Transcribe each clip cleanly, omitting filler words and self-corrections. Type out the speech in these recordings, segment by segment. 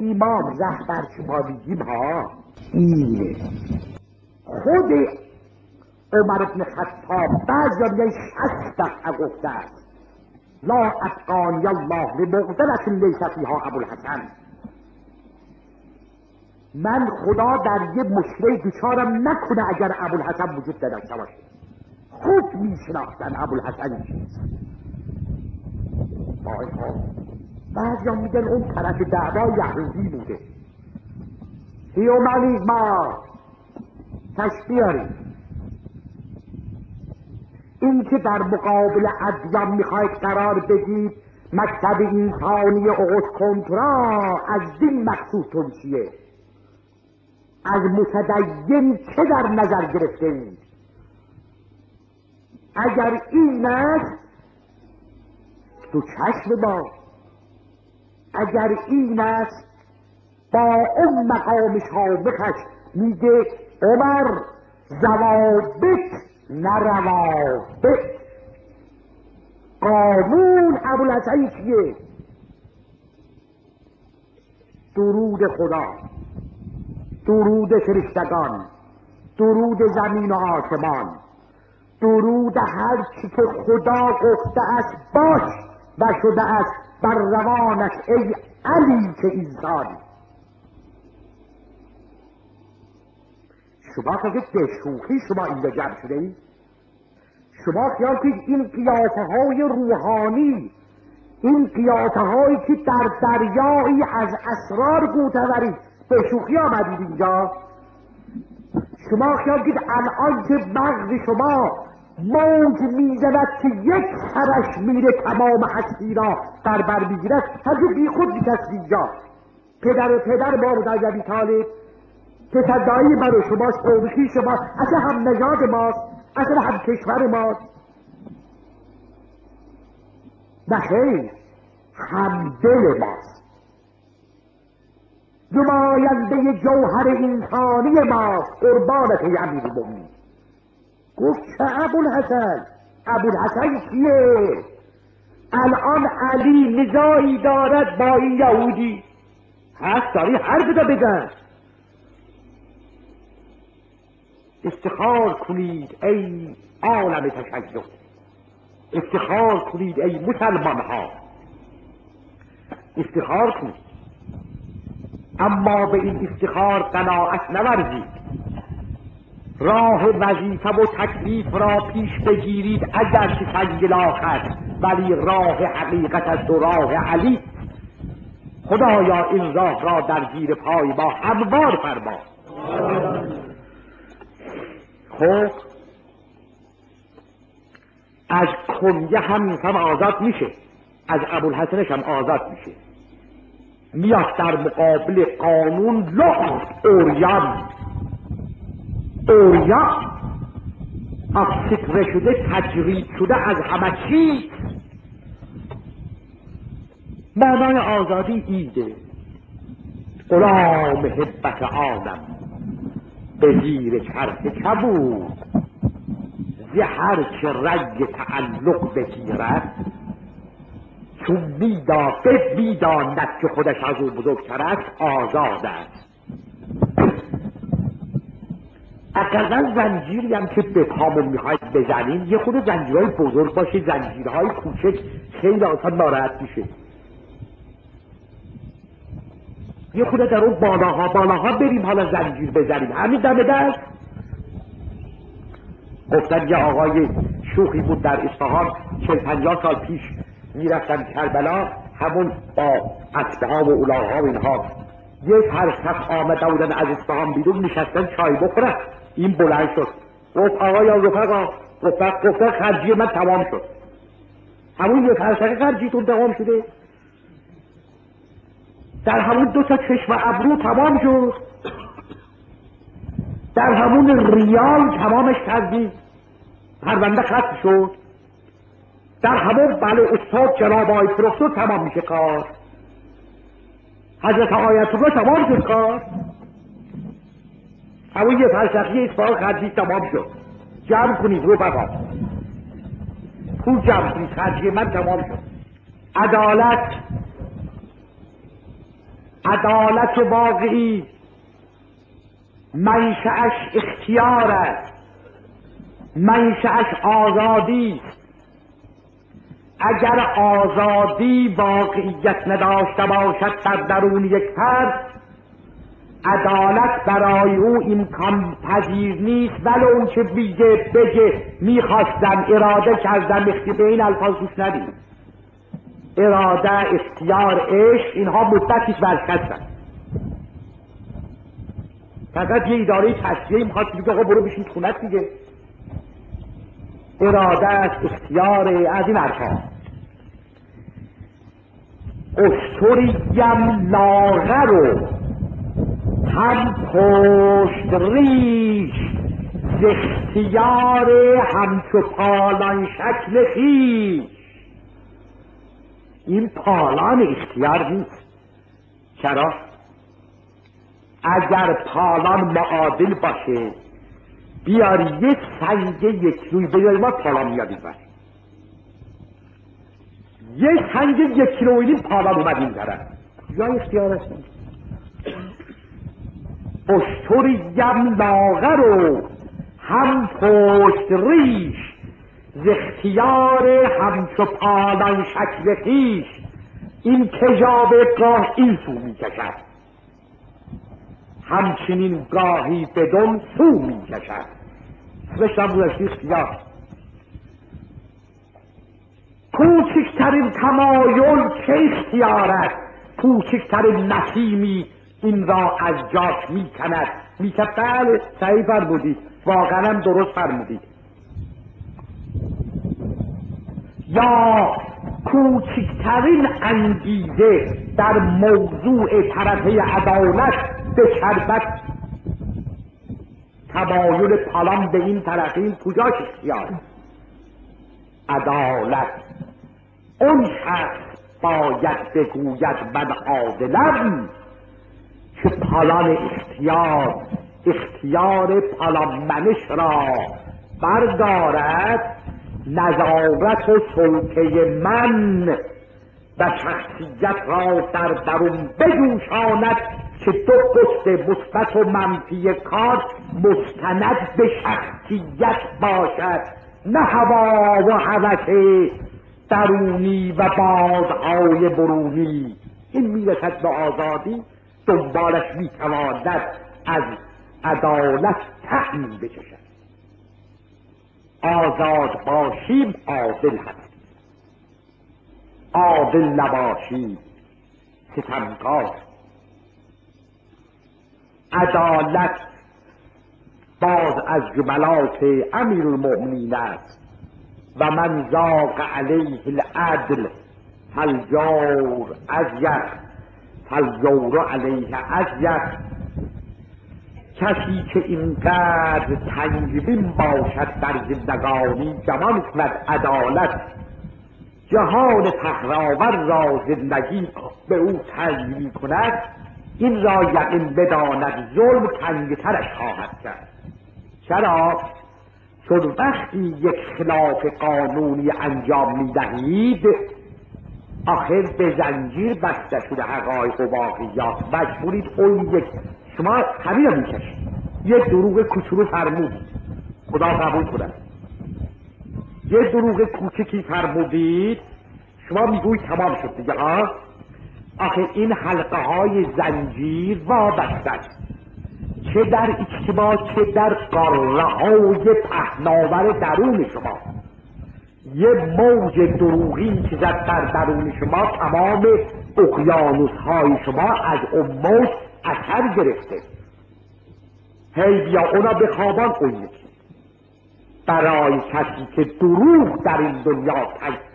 امام رهبر که ما میگیم ها اینه. خود عمر بن خطاب بعضی میگن 60 دفعه گفته است لا ابقانی الله لمغفرة لیس فیها ابوالحسن، من خدا در یه مشکل دچارم نکنه اگر ابوالحسن وجود نداشته باشه. خود میشناختن ابوالحسن چیست. بعضی هم میگن اون طرف دعوا یهودی بوده. هیومنی ما تشبیاری این که در مقابل ادیان میخواید قرار بدید مکتب انسانی اوغوس کنترا، از دین مقصودتون چیه؟ از متدین چه در نظر گرفته اید؟ اگر این است تو چشم ما، اگر این است با اون مقام شامخش میگه عمر ضوابط نه روابط. قانون ابوالحسن چیه؟ درود خدا، درود فرشتگان، درود زمین و آسمان، درود هر چی که خدا گفته است باش و شده است بر روانش ای علی که انسانی. شما که به شوخی شما اینجا جمع شده اید؟ شما خیال کنید این قیافه های روحانی، این قیافه هایی که در دریایی از اسرار گوتورید به شوخی آمدید اینجا؟ شما خیال کنید الان که مغز شما موج میزند که یک سرش میره تمام هستی را در بر میگیرد، هرچه بی خود میشست اینجا. پدر ما بود عجبی طالب، پسردایی من و شماست، قومشی شما، اصلا هم نژاد ماست، اصلا هم کشور ماست. نخیر، هم دل ماست، نماینده جوهر انسانی ماست. قربانت ای امیرالمومنین. گفت چه ابوالحسن؟ ابوالحسن کیه؟ الان علی نزاعی دارد با این یهودی، هست داری حرف بده بزن. افتخار کنید ای عالم تشیع، افتخار کنید ای مسلمان ها، افتخار کنید، اما به این افتخار قناعت نورزید. راه وظیفه و تکلیف را پیش بگیرید اگر که سنگلاخ است، ولی راه حقیقت است و راه علی. خدایا این راه را در زیر پای ما هموار فرما. خب از کنیه هم آزاد میشه، از ابوالحسنش هم آزاد میشه. میاد در مقابل قانون لخت اوریان، اوریان افسکره شده، تجرید شده از همه چیز. معنای آزادی ایده. غلام حبت آدم به زیر چرخ کبود، زهر چه رگ تعلق بگیرد، چون میداند که خودش از او بزرگتر است آزاد است. اقلا زنجیری هم که به پامون میخواید بزنین یه خود زنجیرهای بزرگ باشه، زنجیرهای کوچک خیلی آسان ناراحت میشه. یه خود در اون بالاها بریم حالا زنجیر بزنیم، همین دم دست. گفتن یه آقای شوخی بود در اصفهان 40-50 سال پیش میرفتن کربلا، همون با اسبها و الاغها و اینها. یه فرسخ آمده بودن از اصفهان بیرون نشستن چای بخورن. این بلند شد گفت آقا یا رفقا، گفتن خرجی من تمام شد. همون یه فرسخ خرجیتون تمام شده؟ در همون 2 چشم ابرو تمام شد، در همون ریال تمامش کردی، پرونده ختم شد، در همون بله استاد جناب آقای پروفسور تمام میشه کار، حضرت آیت الله تمام شد کار. همون یه فرسخی اصفهان خرجی تمام شد. جمع کنید رفقا، پول جمع کنید، خرجی من تمام شد. عدالت عدالت واقعی منشأش اختیار است، منشأش آزادی است. اگر آزادی واقعیت نداشته باشد در درون یک فرد، عدالت برای او امکان پذیر نیست. ولو اون چه بگه میخواستم، اراده کردم، به این الفاظ گوش ندید. اراده، اختیار، عشق، اینها مدتیش ورشکستن. فقط یه اداره تصفیه میخواد بگه آقا برو بشین خونت دیگه. اراده است، اختیار، از این حرفا. اشتریم لاغر و هم پشت ریش، ز اختیار همچو پالان شکل خویش. این پالان اختیار نیست. چرا؟ اگر پالان معادل باشه، بیاری یه سنگ یک روی بیاری، ما پالان میادیم بر یه سنگ یک کیلویی پالان اومدیم دارن یا اختیار هستیم. اشتریم لاغر و هم پشت ریش، ز اختیار همچو پالان شکل خویش. این کجاب گاه این سو میکشد، همچنین گاهی بدون سو میکشد. بشتم بودشتی اختیار. کوچکترین تمایل که اختیارت، کوچکترین نسیمی این را از جاش میکند. میکند بله صحیح فرمودید، واقعا هم درست فرمودید. یا کوچکترین انگیزه در موضوع طرفه عدالت به شربت تمایل پالان به این طرف، این کجاش اختیار؟ عدالت. اون شخص باید بگوید من عادلم که پالان اختیار پالان منش را بردارد، نظارت و سلطه من و شخصیت را در درون بجوشاند، که دو قطب مثبت و منفی کار مستند به شخصیت باشد، نه هوا و هوس درونی و بادهای برونی. این میرسد به آزادی، دنبالش میتواند از عدالت طعمی بچشد. آزاد باشیم عادل هستیم، عادل نباشیم ستمکار. عدالت باز از جملات امیرالمؤمنین است. و من ذاق علیه العدل فالجور ازیق، فالجور علیه ازیق. کسی که اینقدر تنگبین باشد در زندگانی، گمان کند عدالت جهان پهراور را زندگی به او تنگ می کند، این را یقین بداند ظلم تنگترش خواهد کرد. چرا؟ چون وقتی یک خلاف قانونی انجام می دهید، آخر به زنجیر بسته شده حقایق و واقعیات، مجبورید اون یک، شما همین رو میکشید. یه دروغ کوچولو فرمودید، خدا قبول کنه، یه دروغ کوچکی فرمودید، شما میگوید تمام شد دیگه. آخه این حلقه های زنجیر وابسته است، چه در اجتماع چه در قاره های پهناور درون شما. یه موج دروغین که زد در درون شما، تمام اقیانوس های شما از اون موج اثر گرفته. هی بیا اونا بخوابان اون یکی. برای کسی که دروغ در این دنیا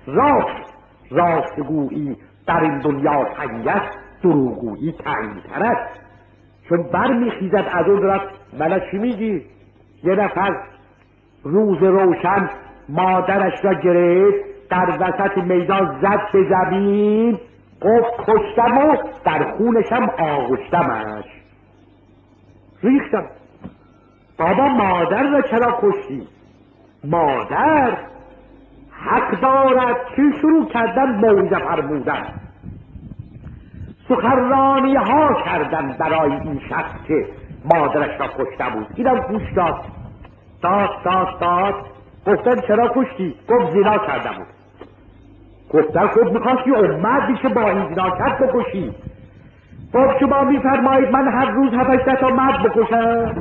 راستگویی در این دنیا تنگ است، دروغگویی تنگتر است. چون برمیخیزد از اون طرف. من چی میگی؟ یه نفر روز روشن مادرش را گرفت، در وسط میدان زد به زمین، گفت کشتم و در خونشم آغشتمش، ریختم. بابا مادر را چرا کشتی؟ مادر حق دارد. چی شروع کردن موعظه فرمودن؟ سخنرانی ها کردن برای این شخص که مادرش را کشته بود. اینم گوش داد. گفتن چرا کشتی؟ گفت زنا کرده بود. گفتن خود میخواستی امتی که با این زنا کرد بکشی. خب شما میفرمایید من هر روز 7-8 تا مرد بکشم؟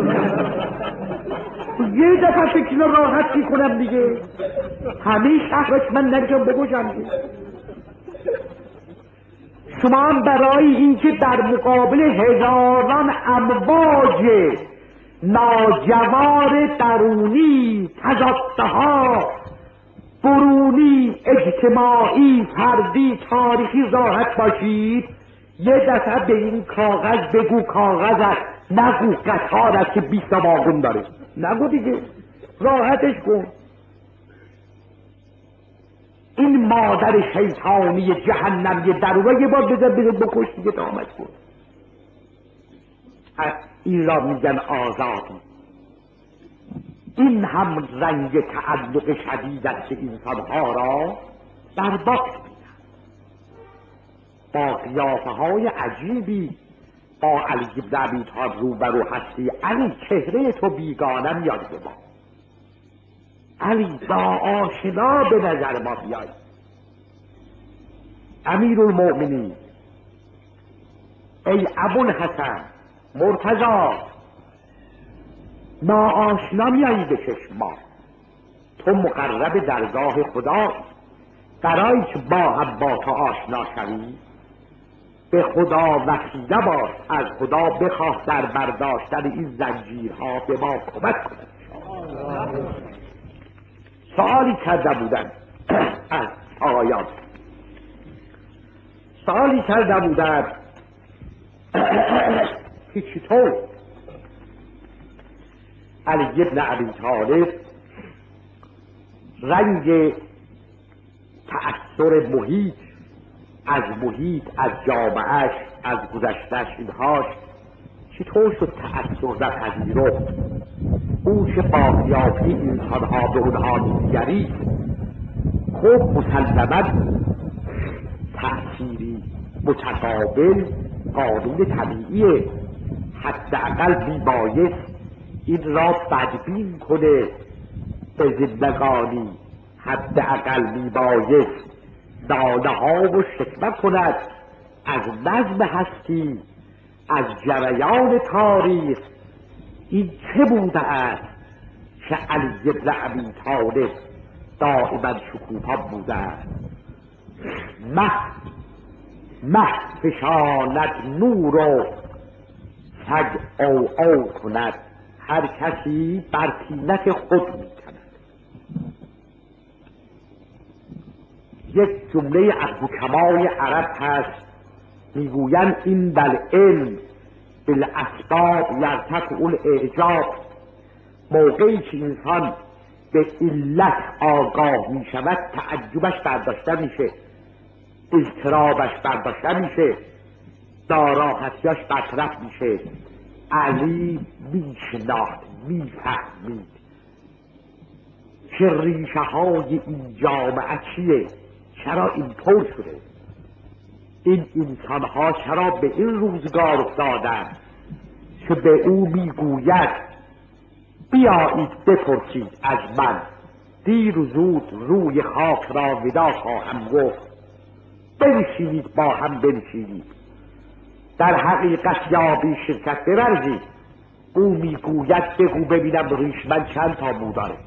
یه دفعه فکر راحت میکنم دیگه. همه شهرش من نمیتونم بکشم. شما برای اینکه در مقابل هزاران امواج ناجوار درونی، تضادها برونی، اجتماعی، فردی، تاریخی راحت باشید، یه دفعه به این کاغذ بگو کاغذ است، نگو قطار است که 20 واگن داره. نگو دیگه، راحتش کن. این مادر شیطانی جهنمی درونه یه بار بذار بکش دیگه، دامت کن. این را میگن آزادی. این هم رنگ تعلق شدید است که انسانها را در باغ با قیافه های عجیبی با علی بن ابی طالب روبرو هستی. علی چهره تو بیگانه میاد به ما. علی با آشنا به نظر ما بیای. امیرالمؤمنین، ای ابوالحسن، مرتضی، ناآشنا میایی به چشم ما. تو مقرب درگاه خدا، برای که با تو آشنا شوی به خدا وسیله باش، از خدا بخواه در برداشتن این زنجیرها به ما کمک کند. سوالی کرده بودن از آقایان، سوالی کرده بودن که چطور علی بن ابی طالب رنگ تأثیر محیط، از جامعهش، از گذشتهش، اینهاش چطور شد تأثیر نپذیرفت؟ او که با قیافه انسانها به اونها می‌نگرید، خب مسلماً تأثیری متقابل قانون طبیعیه. حداقل میبایست این را بدبین کنه به زندگانی، حداقل میبایست ناله ها و شکوه کند از نظم هستی، از جریان تاریخ. این چه بوده است که علی بن ابی طالب دائما شکوفا بوده است؟ مه فشاند نور و سگ او کند، هر کسی بر طینت خود میکند. یک جمله از حکمای عرب هست، میگویند این بالعلم بالاسباب یرتفع الاعجاب. موقعی که انسان به علت آگاه میشود، تعجبش برداشته میشه، اضطرابش برداشته میشه، ناراحتیاش برطرف میشه. علی میشناخت، میفهمید که ریشه های این جامعه چیه، چرا اینطور شده، این انسان ها چرا به این روزگار افتادن که به او میگوید بیایید بپرسید از من، دیر و زود روی خاک را ودا خواهم گفت، بنشینید با هم بنشینید، در حقیقت یا بی شرکت بورزید. او میگوید بگو ببینم ریش من چند تا مو داره،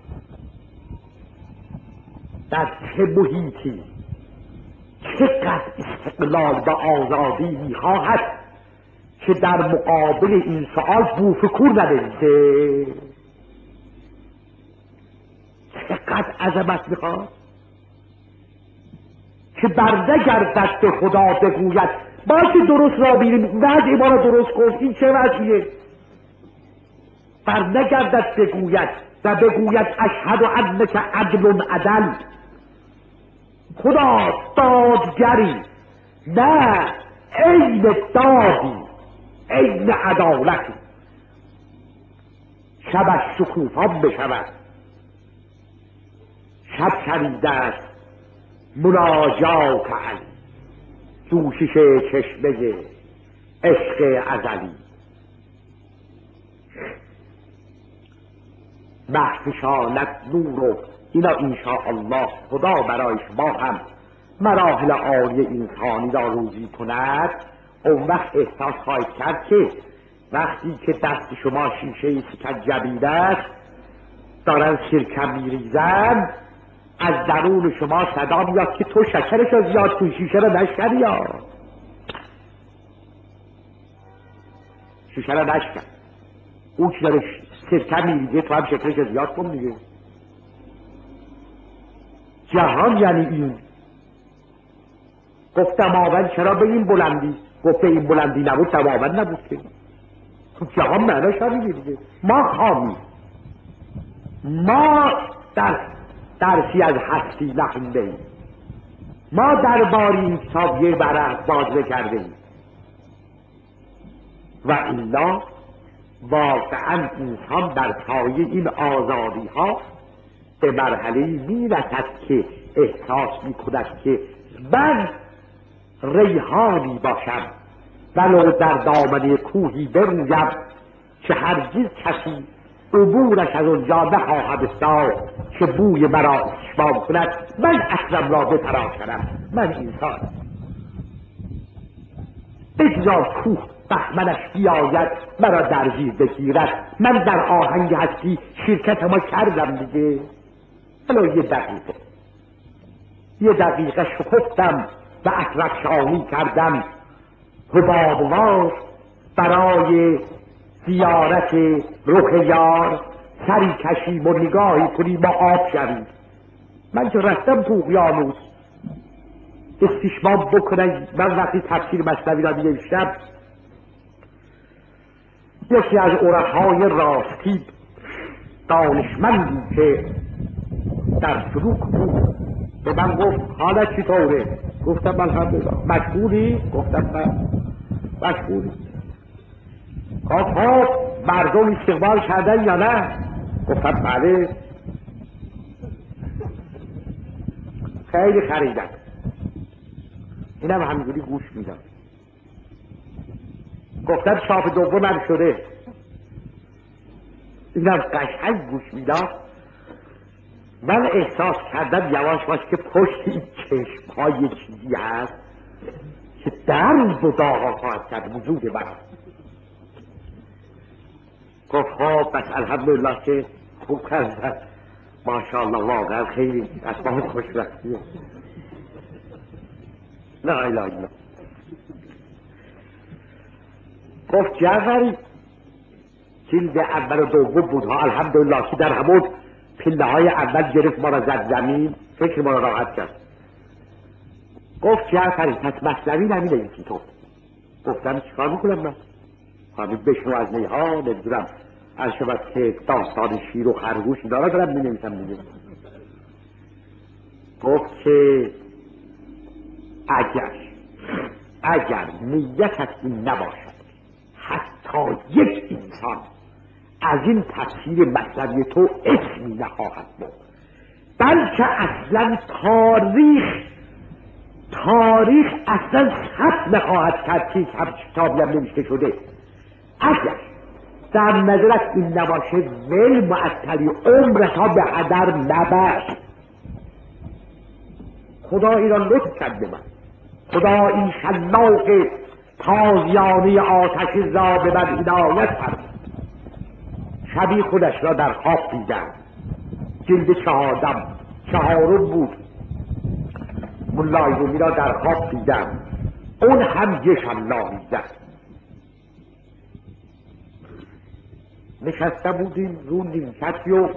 در چه محیطی، چقدر استقلال و آزادی میخواهد که در مقابل این سؤال بوفکور نبریزه. چقدر عظمت میخواد که برنگردد به خدا بگوید باشه درست را بیریم، وضعی ما را درست کن، این چه وضعیه؟ برنگردد بگوید و بگوید اشهد انک عدل عدل. خدا دادگری، نه عین دادی، عین عدالتی. شبش شکوفان بشود. شب شنیده است مناجات علی، جوشش چشمه عشق ازلی. محفشانت نور و اینا انشاءالله خدا برای شما هم مراحل عالی انسانی را روزی کند. اون وقت احساس خواهید کرد که وقتی که دست شما شیشه سکنجبین است دارن سرکه میریزن، از درون شما صدا میاد که تو شکرش رو زیاد کن، شیشه رو نشکن، یا شیشه رو نشکن، اون که داره سرکه میریزه تو هم شکرش رو زیاد کن دیگه. جهان یعنی این. گفت دماوند چرا به این بلندی؟ گفت این بلندی نبود دماوند نبود که. تو جهان معناش همینه دیگه. ما خامی، ما درسی از هستی نخونده ایم، ما درباره ساویه برق بازه کرده ایم و الا واقعا انسان در پای این آزادی ها به مرحله می رسد که احساس می کند که من ریحانی باشم ولو در دامنه کوهی برویم که هرگز کسی عبورش از اونجا نخواهد استاد که بوی مرا استشمام کند. من اصلم را بتراشم، من انسان بگذار کوه بهمنش بیاید مرا در زیر بگیرد، من در آهنگ هستی شرکت ما کردم دیگه. حالا یه دقیقه شکفتم و اطرفشانی کردم حبابوار برای زیارت رخ یار، سری کشیم و نگاهی کنیم و آب شویم. من که رفتم تو اقیانوس استشمام بکنم. من وقتی تفسیر مثنوی را می‌نوشتم یکی از عرفای راستی دانشمندی که در سلوک بود به من گفت حالت چطوره؟ گفتم الحمدلله. مشغولی؟ گفتم نه. مشغولی؟ خب مردم استقبال کردن یا نه؟ گفتم بله. خیلی خریدن. اینم همینجوری گوش میدم. گفتم چاپ دومم شده. اینم قشنگ گوش میدم. من احساس کردم یواش باش که پشت این چشم های چیزی هست که درد و داغا خواهد کرد وجود من. گفت خب بس الحمدلله که خوب کردن، ماشاءالله واقعا خیلی از ما خوشبختیه. لا اله الا. گفت جعفری جلد اول و دوم بود ها، الحمدلله که در همون پله های اول گرفت ما را زد زمین، فکر ما را راحت کرد. گفت جعفری پس مثنوی نمی‌نویسی تو؟ گفتم چیکار میکنم من؟ همین بشنو از نیها نمیدونم از شبت که داستان شیر و خرگوش دارا دارم می‌نویسم دیگه. گفت که اگر نیتت این نباشد حتی یک انسان از این تفسیر مثنوی تو اسمی نخواهد بود، بلکه اصلا تاریخ اصلا ثبت نخواهد کرد که هم کتابی هم نوشته شده. اگر در نظرت این نباشه ول معطلی عمرها به هدر نبر. خدا ایران لطف کرد به من. خدا این خلاق تازیانه آتش را به من عنایت فرمود. شبی خودش را در خواب دیدم، جلد چهارم بود. ملای رومی را در خواب دیدم، اون هم یه شلاقی زد. نشسته بودیم رو نیمکتی و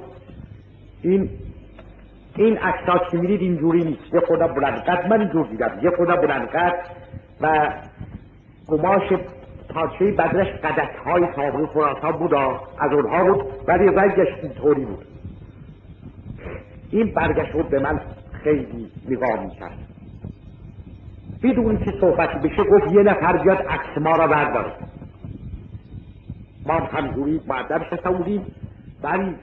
این عکس‌ها که می‌دید اینجوری نیست، یه خدا بلند قد، من اینجور دیدم یه خدا بلند قد و قماش پارچه بدرش قدک‌های سابق خراسان بود، از اونها بود ولی رنگش اینطوری بود. این برگشت بود به من خیلی نگاه می‌کرد بدون که صحبتی بشه. گفت یه نفر بیاد عکس ما را برداره. ما همجوری مؤدب شده بودیم ولی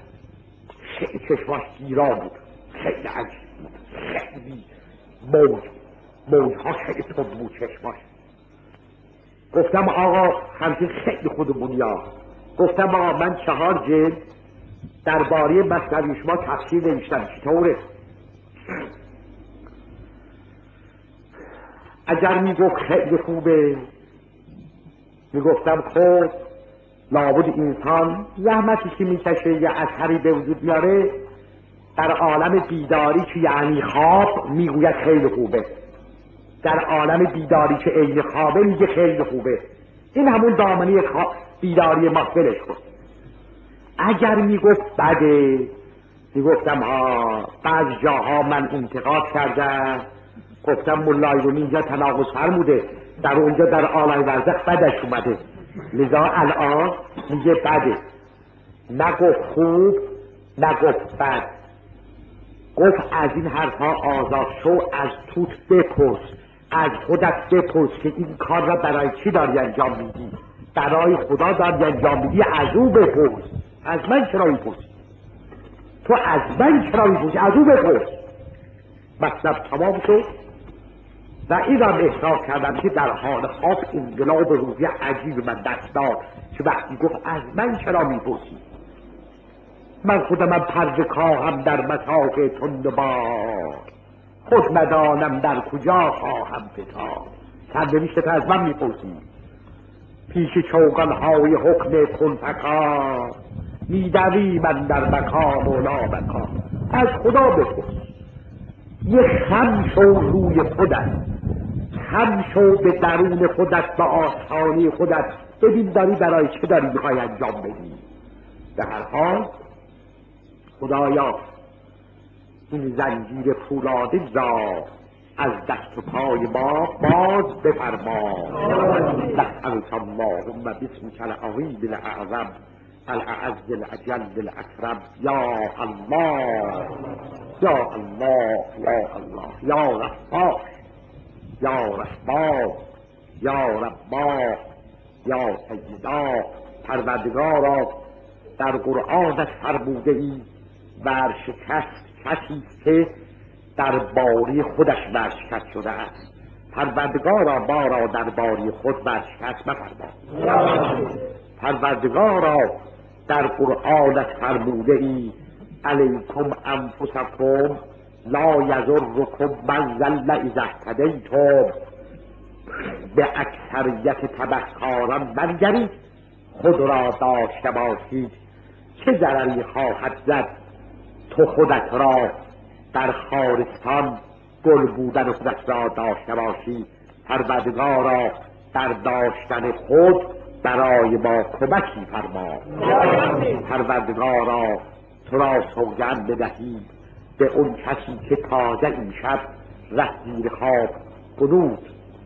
چشماش گیرا بود، خیلی عجیب بود، خیلی موج موجها خیلی تند بود چشماش. گفتم آقا همچین خیلی خودمونیا. گفتم آقا من 4 جلد درباره مثنوی شما تفسیر نوشتم، چطوره؟ اگر میگفت خیلی خوبه میگفتم خب لابد انسان زحمتی که میکشه یه اثری به وجود میاره در عالم بیداری که یعنی خواب میگوید خیلی خوبه، در عالم بیداری که عین خوابه میگه خیلی خوبه. این همون دامنه بیداری ما ولش کن. اگر میگفت بده میگفتم بعض جاها من انتقاد کردم، گفتم مولای رو اینجا تناقض فرموده، در اونجا در عالم برزخ بدش اومده، لذا الان میگه بده. نگفت خوب نگفت بد، گفت از این حرفها آزاد شو، از توت بپرس، از خودت بپرس که این کار را برای چی داری انجام میدی؟ برای خدا داری انجام میدی؟ از او بپرس. از من چرا میپرسی؟ تو از من چرا میپرسی؟ از او بپرس. مطلب تمام شد و این را احساس کردم که در حال خواب انقلاب روحی عجیب من دست داد که وقتی گفت از من چرا میپرسی؟ من خودم پرده کاهم در مساق تندبار، خود ندانم در کجا خواهم فتاد. سرنوشتت از من میپرسی؟ پیش چوگانهای حکم کنفکار میدوی من در مکان و لامکان. از خدا بپرس. یه خم شو روی خودت، خم شو به درون خودت، به آستانه خودت، ببین داری برای چه داری میخوای انجام بدی. به هر حال خدایا این زنجیر فولادی را از دست و پای ما باز بفرما. نسألک اللهم باسمک العظیم الاعظم الاعز الاجل الاکرم یا الله یا الله یا الله یا رفاق یا رحمان یا ربا یا سیدا. پروردگارا در قرآنت فرموده ای ورشکست کسی که در باری خودش ورشکست شده است. پروردگارا ما را در باری خود ورشکست مفرما. پروردگارا در قرآنت فرموده ای علیکم انفسکم لا یضرکم من ضل اذا اهتدیتم. به اکثریت تبهکاران بنگرید، خود را داشته باشید. چه ضرری خواهد زد تو خودت را در خارستان گل بودن خودت را داشته باشی؟ پروردگارا در داشتن خود برای ما کمکی فرما. پروردگارا تو را سوگند بدهیم به اون کسی که تازه این شب رفت زیر خواب قنوت،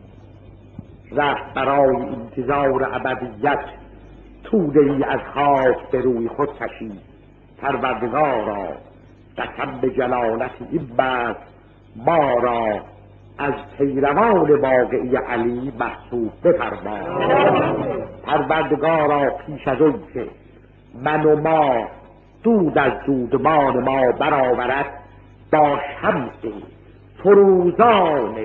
رفت برای انتظار ابدیت، توده ای از خاک به روی خود کشید. پروردگارا قسم به جلالت این بند ما را از پیروان واقعی علی محسوب بفرما. پروردگارا پیش از اون که من و ما دود از دودمان ما برآورد، با شمس فروزان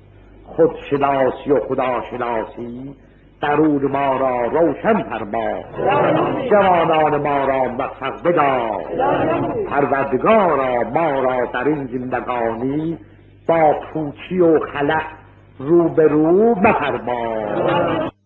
خودشناسی و خداشناسی درون ما را روشن فرما. جوانان ما را موفق بدار. پروردگارا ما را در این زندگانی با پوچی و خلأ روبرو مفرما.